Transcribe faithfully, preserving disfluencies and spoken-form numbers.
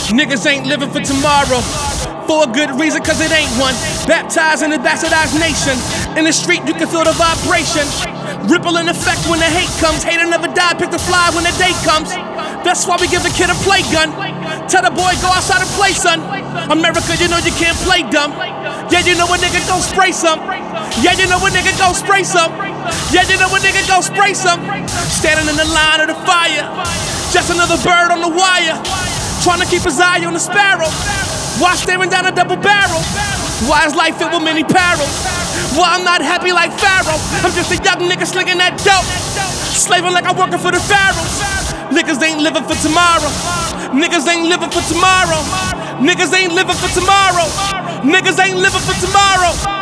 Niggas ain't living for tomorrow. For a good reason, cause it ain't one. Baptized in the bastardized nation. In the street, you can feel the vibration. Rippling effect when the hate comes. Hater never die, pick the fly when the day comes. That's why we give the kid a play gun. Tell the boy, go outside and play, son. America, you know you can't play dumb. Yeah, you know a nigga gon' spray some. Yeah, you know a nigga gon' spray some. Yeah, you know a nigga gon' spray some. Standing in the line of the fire. Just another bird on the wire. Trying to keep his eye on the sparrow. Why staring down a double barrel? Why is life filled with many perils? Why I'm not happy like Pharaoh? I'm just a young nigga slinging that dope. Slaving like I'm working for the pharaohs. Niggas ain't living for tomorrow. Niggas ain't living for tomorrow. Niggas ain't living for tomorrow. Niggas ain't living for tomorrow.